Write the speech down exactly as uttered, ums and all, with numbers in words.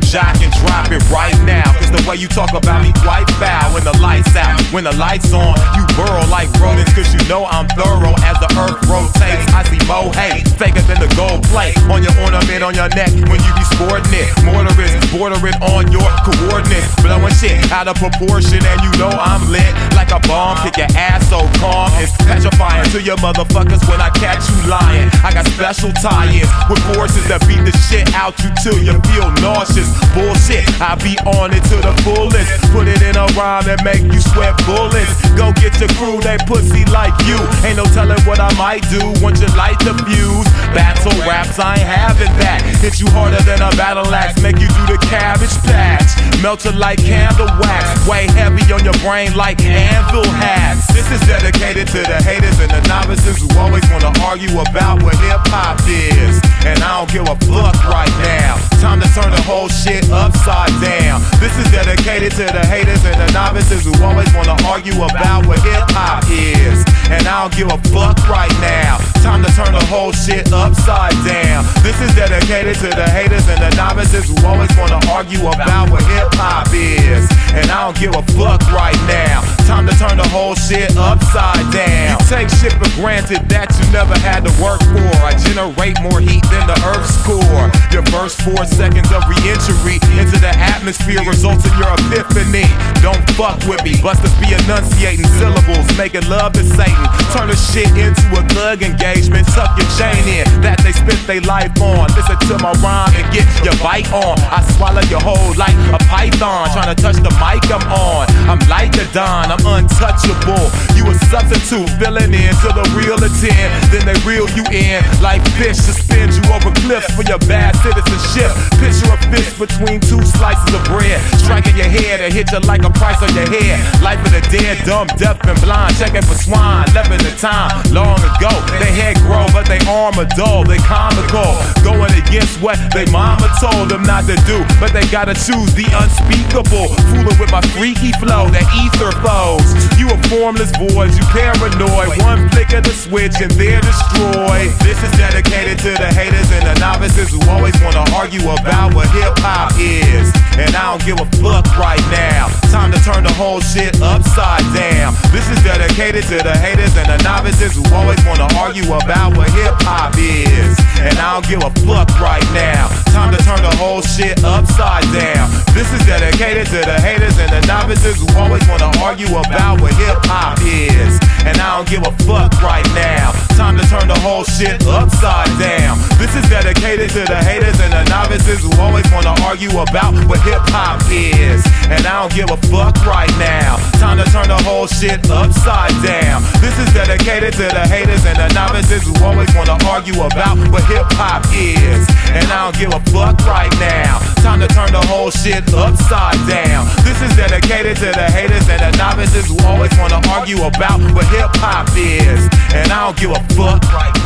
jock and drop it right now. Cause the way you talk about me quite foul. When the lights out, when the lights on, you burrow like rodents. Cause you know I'm thorough as the earth rotates. I see mo hate, faker than the gold plate on your ornament on your neck when you be sporting it. Motorists bordering on your coordinates, blowing shit out of proportion. And you know I'm lit like a bomb. Kick your ass so calm, it's petrifying to your motherfuckers when I catch you lying. I got special tie-ins with forces that beat the shit out you till you feel nauseous. Bullshit, I be on it to the fullest. Put it in a rhyme that make you sweat bullets. Go get your crew, they pussy like you. Ain't no telling what I might do once you light the fuse. Battle raps, I ain't having that. Hit you harder than a battle axe, make you do the cabbage patch. Melt you like candle wax, way heavy on your brain like anvil hats. This is dedicated to the haters and the novices who always wanna argue about what hip-hop is. And I don't give a fuck right now. Time to turn the whole shit upside down. This is dedicated to the haters and the novices who always wanna argue about what hip-hop is. And I don't give a fuck right now. Time to turn the whole shit upside down. This is dedicated to the haters and the novices who always wanna argue about what hip-hop is. And I don't give a fuck right now. Time to turn the whole shit upside down. You take shit for granted that you never had to work for. I generate more heat than the earth's core. Your first four seconds of re-entry into the atmosphere results in your epiphany. Don't fuck with me, busters be enunciating syllables, making love to Satan. Turn the shit into a thug engagement. Tuck your chain in that they spent their life on. Listen to my rhyme and get your bite on. I swallow your whole like a python. Trying to touch the mic I'm on. I'm like the Don, I'm untouchable. You a substitute, filling in to the real attend. Then they reel you in like fish. Suspend you over cliffs for your bad citizenship. Picture a fish between two slices of bread. Striking your head and hit you like a price on your head. Life of the dead, dumb, deaf and blind. Checking for swine, left in the time long ago. They head grow, but they arm are dull. They comical, going against what they mama told them not to do. But they gotta choose the unspeakable. Fooling with my freaky flow, that ether foes. You a formless void, you paranoid. One flick of the switch and they're destroyed. This is dedicated to the haters and the novices who always wanna argue about what hip-hop is. And I don't give a fuck right now. Time to turn the whole shit upside down. This is dedicated to the haters and the novices who always wanna argue about what hip-hop is. And I don't give a fuck right now. Time to turn the whole shit upside down. This is dedicated to the haters and the novices who always wanna argue about what hip-hop is. And I don't give a fuck right now. Time to turn the whole shit upside down. This is dedicated to the haters and the novices who always wanna argue about what hip-hop is. And I don't give a fuck right now. Time to turn the whole shit upside down. This is dedicated to the haters and the novices who always wanna argue about what hip-hop is. And I don't give a fuck right now. Time to turn the whole shit upside down. This is dedicated to the haters and the novices who always wanna argue about what hip-hop is. And I don't give a fuck right now.